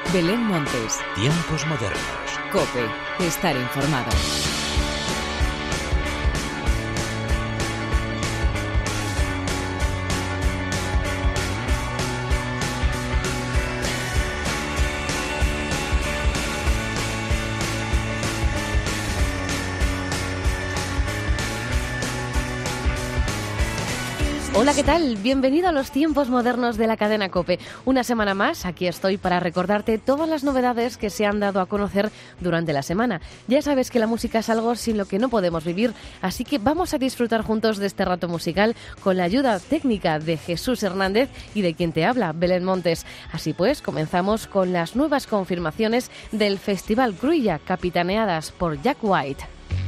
Belén Montes. Tiempos modernos. COPE. Estar informado. Hola, ¿qué tal? Bienvenido a los tiempos modernos de la cadena COPE. Una semana más, aquí estoy para recordarte todas las novedades que se han dado a conocer durante la semana. Ya sabes que la música es algo sin lo que no podemos vivir, así que vamos a disfrutar juntos de este rato musical con la ayuda técnica de Jesús Hernández y de quien te habla, Belén Montes. Así pues, comenzamos con las nuevas confirmaciones del Festival Cruïlla, capitaneadas por Jack White.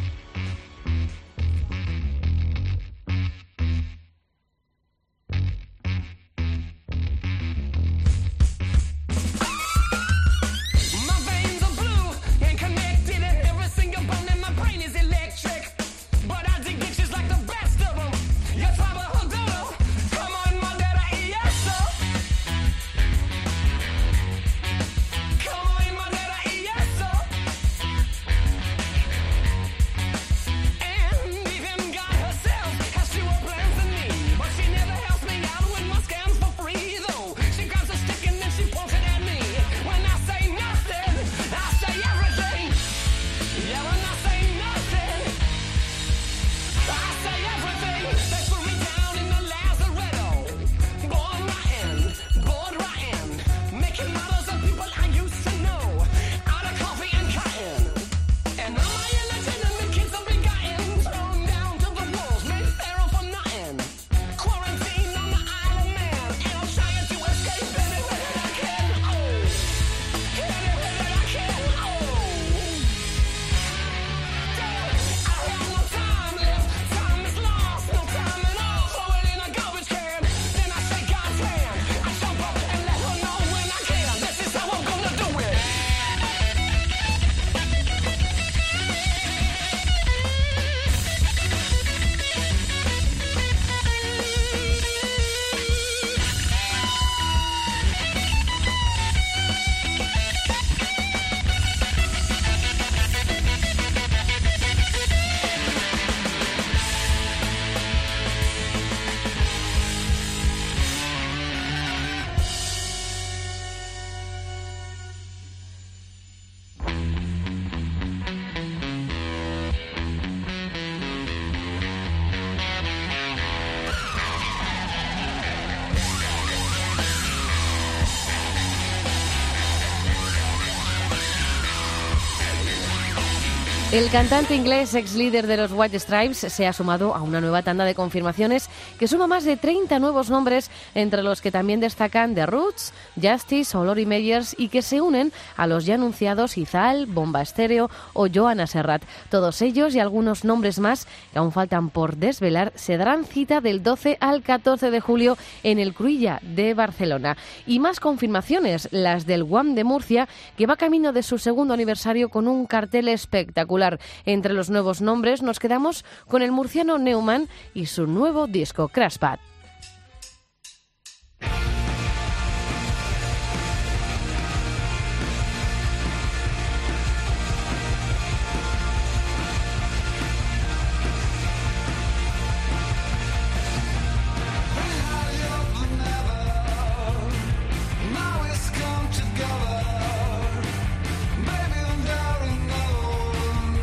El cantante inglés, ex líder de los White Stripes, se ha sumado a una nueva tanda de confirmaciones que suma más de 30 nuevos nombres, entre los que también destacan The Roots, Justice o Lori Meyers, y que se unen a los ya anunciados Izal, Bomba Estéreo o Joana Serrat. Todos ellos y algunos nombres más que aún faltan por desvelar se darán cita del 12 al 14 de julio en el Cruïlla de Barcelona. Y más confirmaciones, las del WAM de Murcia, que va camino de su segundo aniversario con un cartel espectacular. Entre los nuevos nombres nos quedamos con el murciano Neumann y su nuevo disco Crash Pad.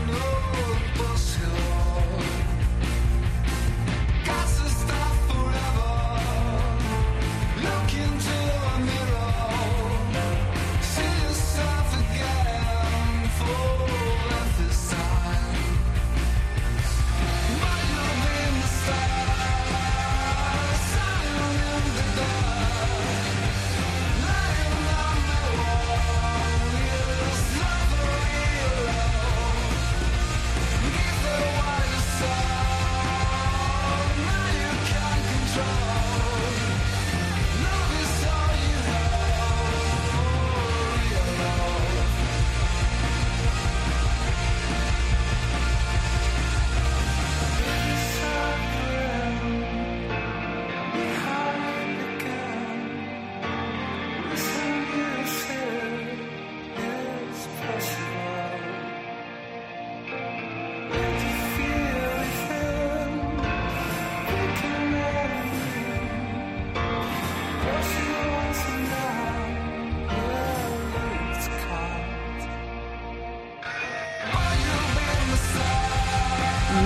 Got to stop forever.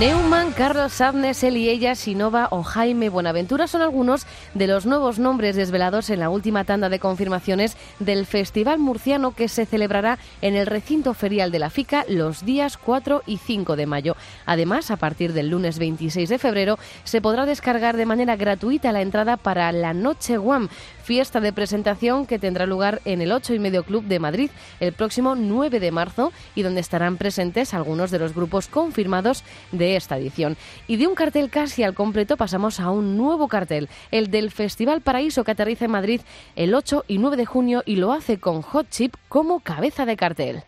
Neumann, Carlos Sabnes, Eli Ella, Sinova o Jaime Buenaventura son algunos de los nuevos nombres desvelados en la última tanda de confirmaciones del Festival Murciano, que se celebrará en el recinto ferial de la FICA los días 4 y 5 de mayo. Además, a partir del lunes 26 de febrero se podrá descargar de manera gratuita la entrada para la Noche Guam, fiesta de presentación que tendrá lugar en el 8:30 Club de Madrid el próximo 9 de marzo y donde estarán presentes algunos de los grupos confirmados de esta edición. Y de un cartel casi al completo pasamos a un nuevo cartel, el del Festival Paraíso, que aterriza en Madrid el 8 y 9 de junio y lo hace con Hot Chip como cabeza de cartel.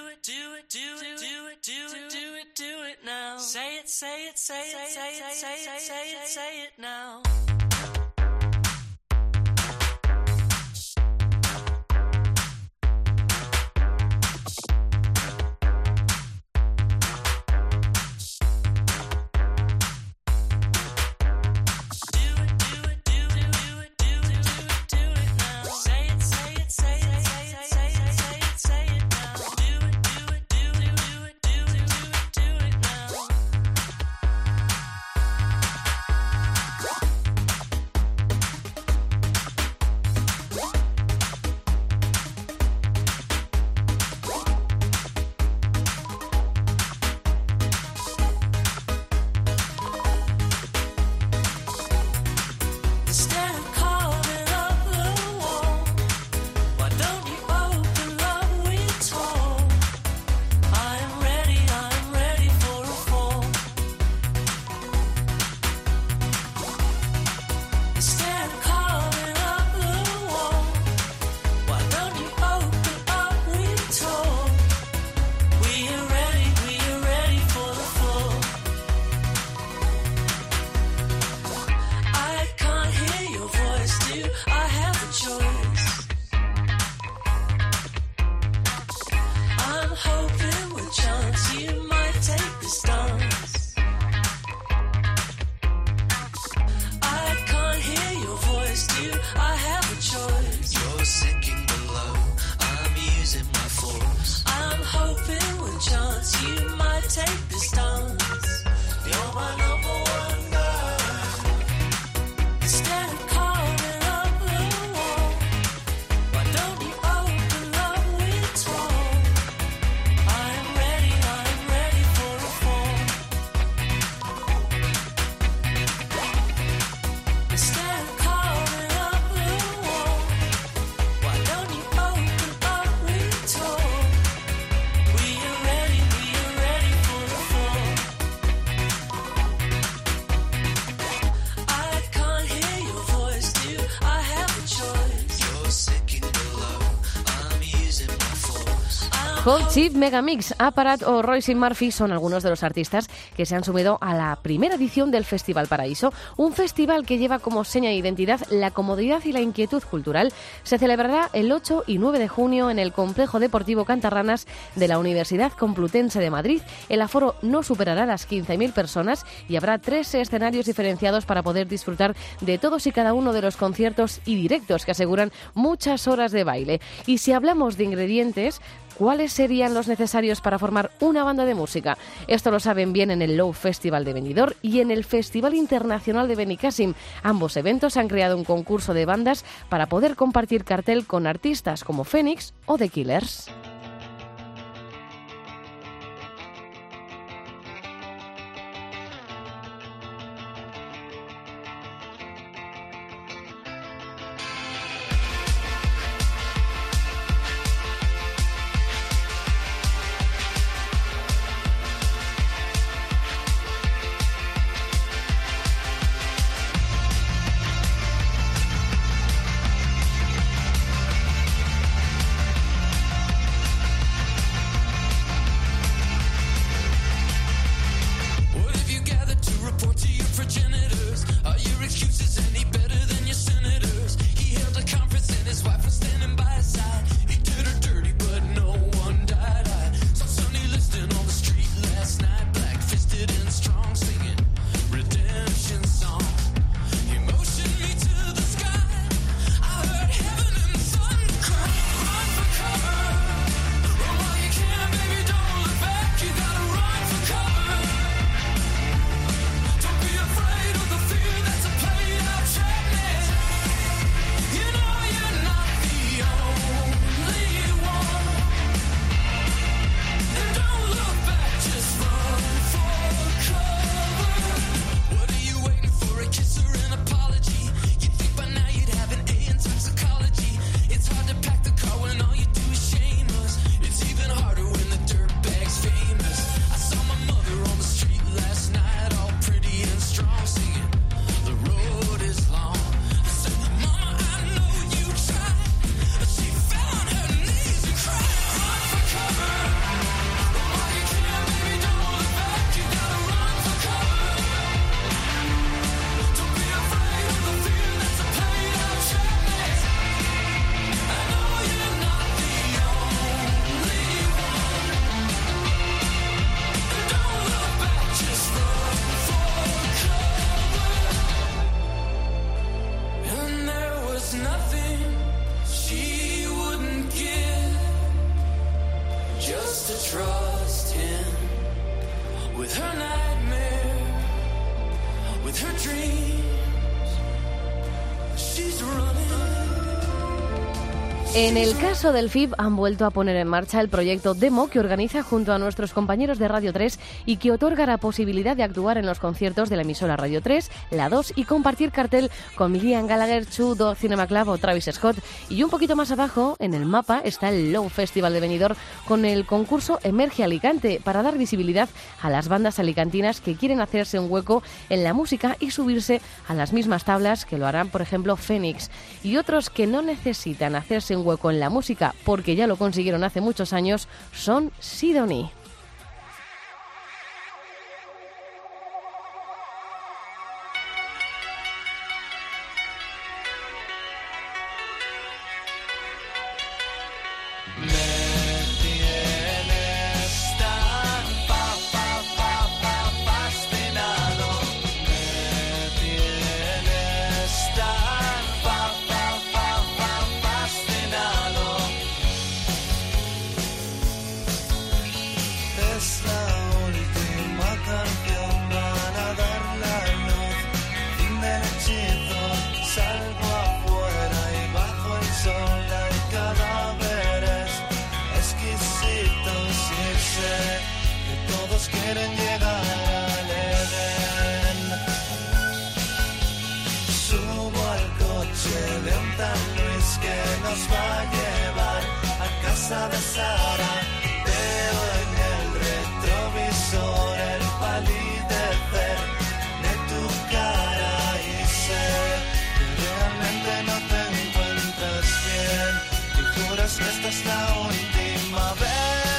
Hot Chip Megamix, Aparat o Royce Murphy son algunos de los artistas que se han subido a la primera edición del Festival Paraíso, un festival que lleva como seña de identidad la comodidad y la inquietud cultural. Se celebrará el 8 y 9 de junio en el Complejo Deportivo Cantarranas de la Universidad Complutense de Madrid. El aforo no superará las 15.000 personas y habrá 3 escenarios diferenciados para poder disfrutar de todos y cada uno de los conciertos y directos que aseguran muchas horas de baile. Y si hablamos de ingredientes, ¿cuáles serían los necesarios para formar una banda de música? Esto lo saben bien en el Low Festival de Benidorm y en el Festival Internacional de Benicàssim. Ambos eventos han creado un concurso de bandas para poder compartir cartel con artistas como Phoenix o The Killers. nothing she wouldn't give just to trust him with her nightmare, with her dreams. She's running. En el caso del FIB han vuelto a poner en marcha el proyecto Demo que organiza junto a nuestros compañeros de Radio 3 y que otorga la posibilidad de actuar en los conciertos de la emisora Radio 3, la 2 y compartir cartel con Liam Gallagher, Chu, Dog Cinema Club o Travis Scott. Y un poquito más abajo, en el mapa, está el Low Festival de Benidorm con el concurso Emerge Alicante para dar visibilidad a las bandas alicantinas que quieren hacerse un hueco en la música y subirse a las mismas tablas que lo harán, por ejemplo, Phoenix. Y otros que no necesitan hacerse un hueco en la música porque ya lo consiguieron hace muchos años son Sidonie. Quieren llegar al Edén. Subo al coche de un tal Luis que nos va a llevar a casa de Sara. Veo en el retrovisor el palidecer de tu cara y sé que realmente no te encuentras bien y juras que esta es la última vez.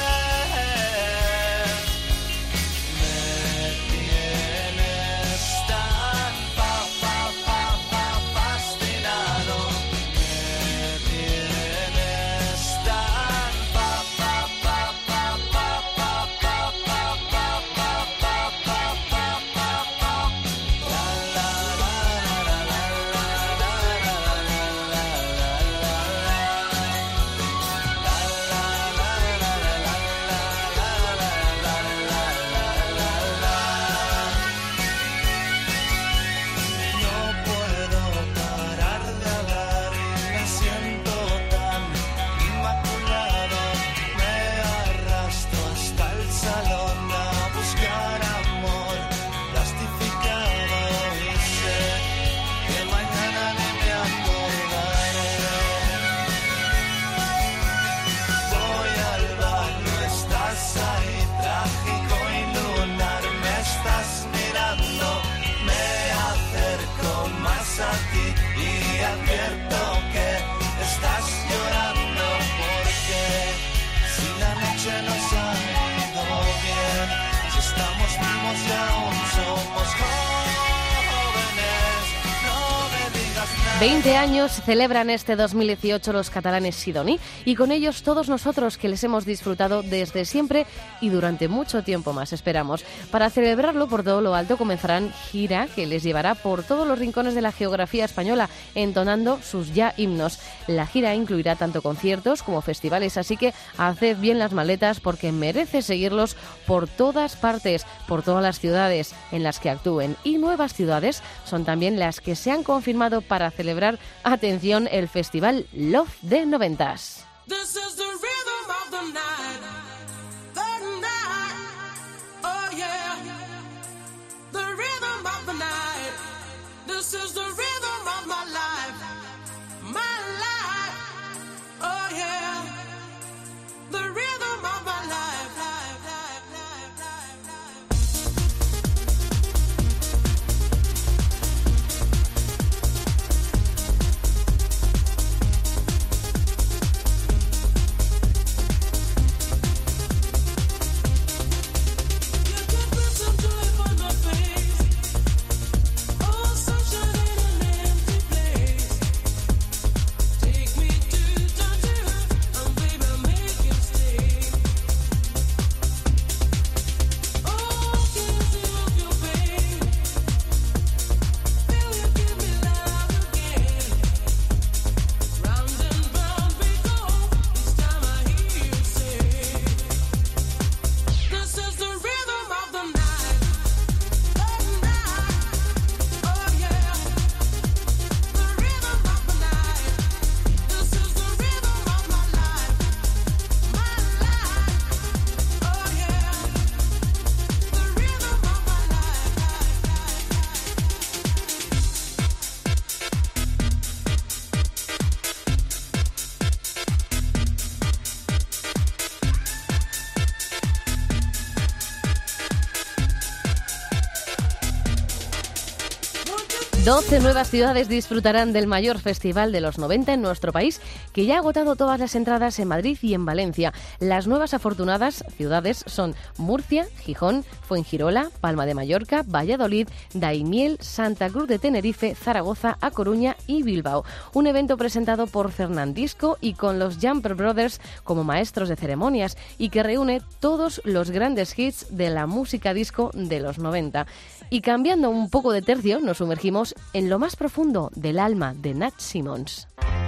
Estamos vivos y aún somos jóvenes, no me digas nada. 20 años celebran este 2018 los catalanes Sidonie y con ellos todos nosotros que les hemos disfrutado desde siempre y durante mucho tiempo más, esperamos. Para celebrarlo por todo lo alto comenzarán gira que les llevará por todos los rincones de la geografía española entonando sus ya himnos. La gira incluirá tanto conciertos como festivales, así que haced bien las maletas porque merece seguirlos por todas partes, por todas las ciudades en las que actúen. Y nuevas ciudades son también las que se han confirmado para celebrar, atención, el festival Love de 90s. This is the rhythm of the night. The night. Oh yeah. The rhythm of the night. This is the rhythm of my life. My life. Oh yeah. The rhythm of my life. Life, life, life, life, life. 12 nuevas ciudades disfrutarán del mayor festival de los 90 en nuestro país, que ya ha agotado todas las entradas en Madrid y en Valencia. Las nuevas afortunadas ciudades son Murcia, Gijón, Fuengirola, Palma de Mallorca, Valladolid, Daimiel, Santa Cruz de Tenerife, Zaragoza, A Coruña y Bilbao. Un evento presentado por Fernandisco y con los Jumper Brothers como maestros de ceremonias y que reúne todos los grandes hits de la música disco de los 90. Y cambiando un poco de tercio, nos sumergimos en lo más profundo del alma de Nat Simmons.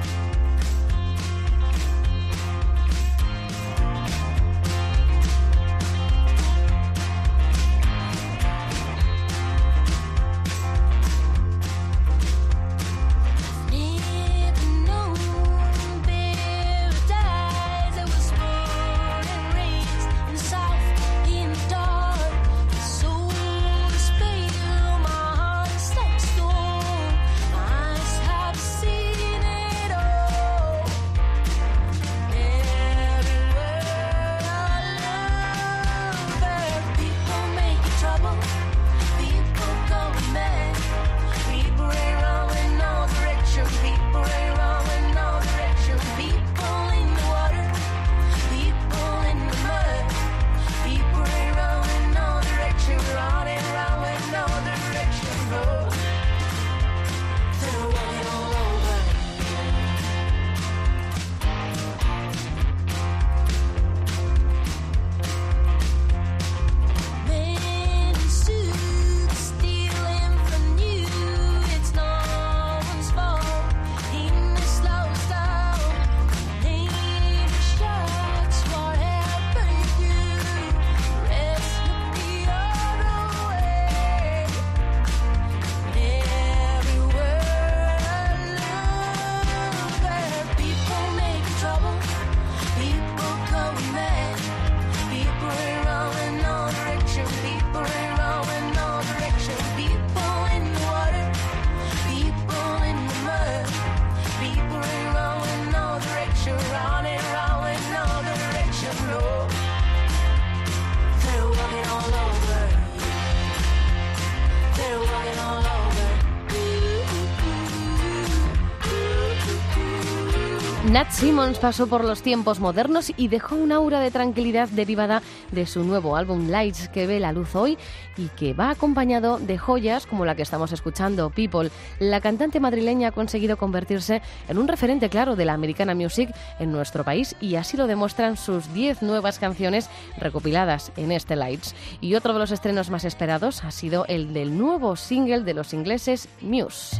Nat Simmons pasó por los tiempos modernos y dejó un aura de tranquilidad derivada de su nuevo álbum Lights, que ve la luz hoy y que va acompañado de joyas como la que estamos escuchando, People. La cantante madrileña ha conseguido convertirse en un referente claro de la Americana Music en nuestro país, y así lo demuestran sus 10 nuevas canciones recopiladas en este Lights. Y otro de los estrenos más esperados ha sido el del nuevo single de los ingleses Muse.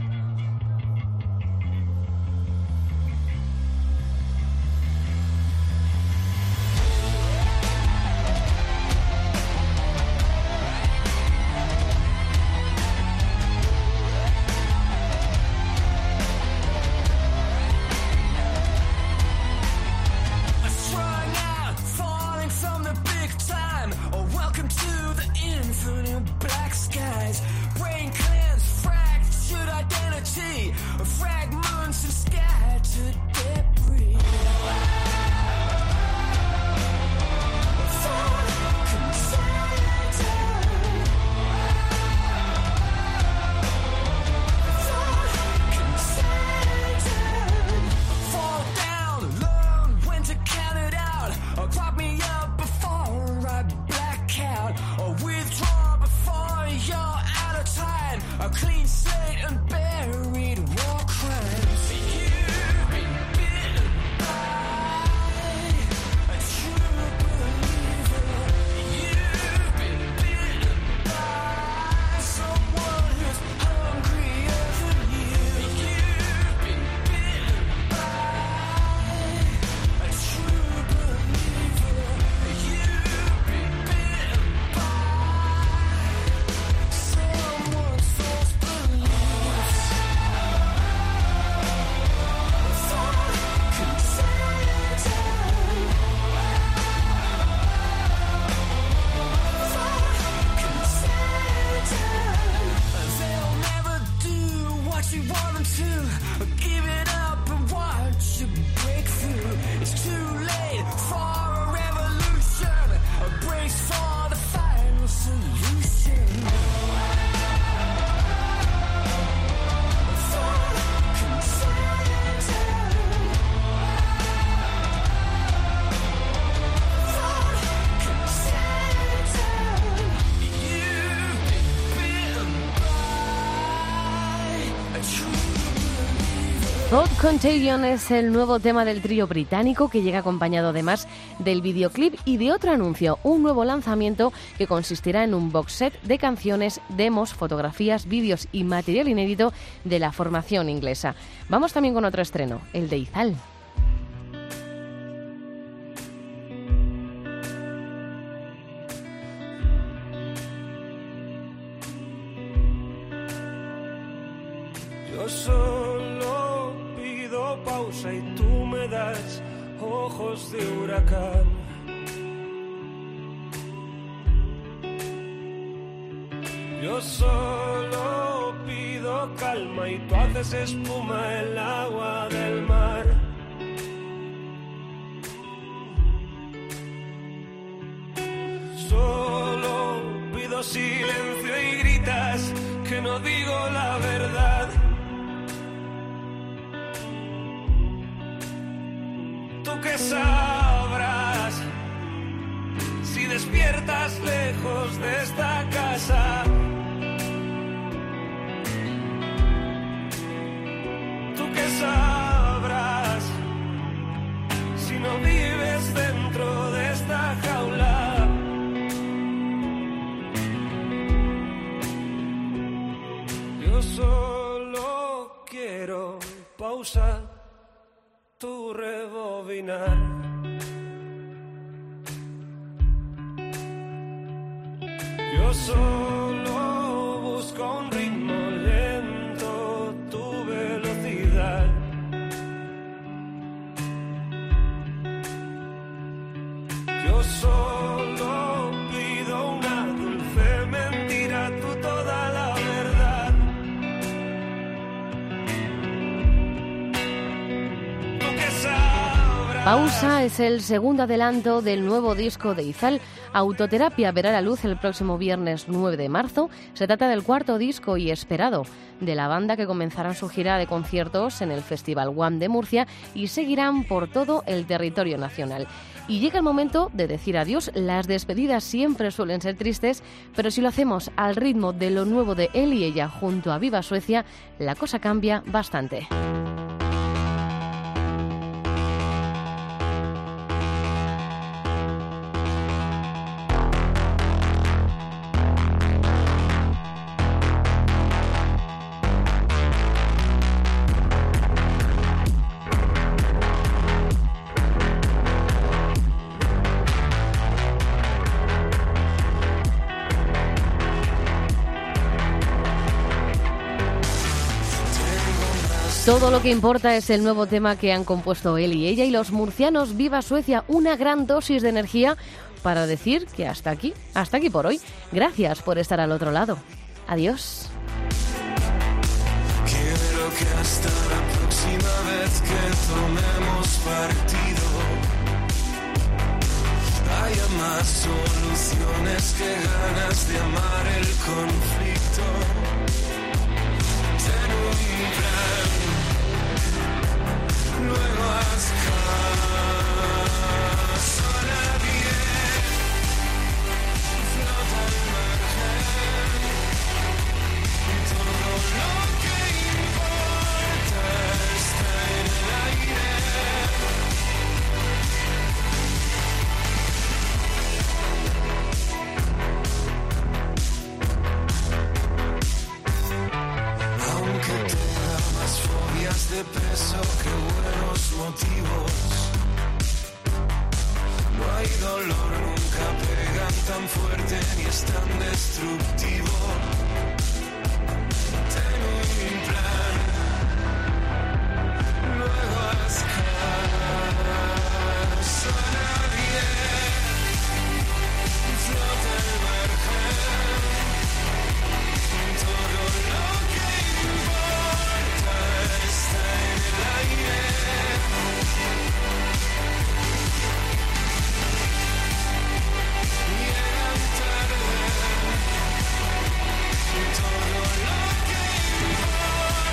A clean slate and buried war crimes. You've been Thought Contagion es el nuevo tema del trío británico que llega acompañado además del videoclip y de otro anuncio, un nuevo lanzamiento que consistirá en un box set de canciones, demos, fotografías, vídeos y material inédito de la formación inglesa. Vamos también con otro estreno, el de Izal. Yo solo pido pausa y tú me das ojos de huracán. Yo solo pido calma y tú haces espuma el agua del mar. Solo pido silencio y gritas que no digo la verdad. Tú que sabrás si despiertas lejos de esta casa. Tú que sabrás si no vives dentro de esta jaula. Yo solo quiero pausa, tu rebobinar. Yo solo busco un ritmo lento, tu velocidad. Yo solo pido una dulce mentira, tú toda la verdad. Tú que sabrás. Pausa es el segundo adelanto del nuevo disco de Izal. Autoterapia verá la luz el próximo viernes 9 de marzo. Se trata del cuarto disco y esperado de la banda, que comenzarán su gira de conciertos en el Festival One de Murcia y seguirán por todo el territorio nacional. Y llega el momento de decir adiós. Las despedidas siempre suelen ser tristes, pero si lo hacemos al ritmo de lo nuevo de él y ella junto a Viva Suecia, la cosa cambia bastante. Todo lo que importa es el nuevo tema que han compuesto él y ella y los murcianos. Viva Suecia, una gran dosis de energía para decir que hasta aquí por hoy. Gracias por estar al otro lado. Adiós. Quiero que hasta la próxima vez que tomemos partido haya más soluciones que ganas de amar el conflicto. Ten un plan, luego haz caso a nadie, flota al margen, todo lo que importa está en el aire. Aunque tenga más fobias de peso que buenos motivos, no hay dolor, nunca pegan tan fuerte ni es tan destructivo. Ten un plan, luego haz caso a nadie, flota al margen, todo lo que importa está en el aire. Llegan tarde, todo lo que importa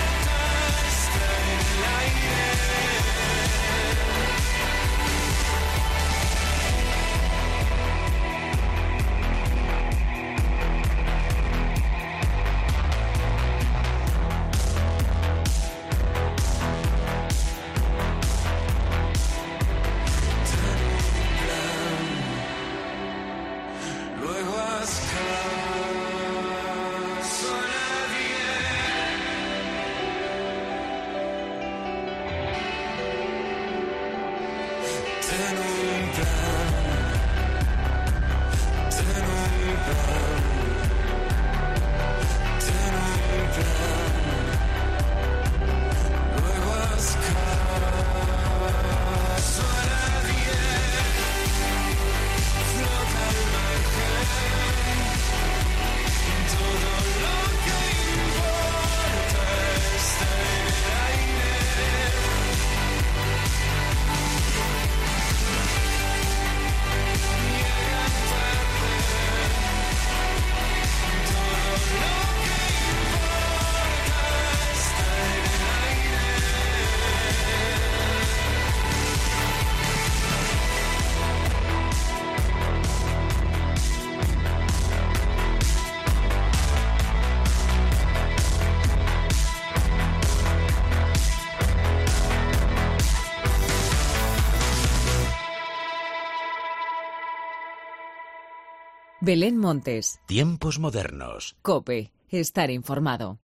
Belén Montes. Tiempos modernos. COPE. Estar informado.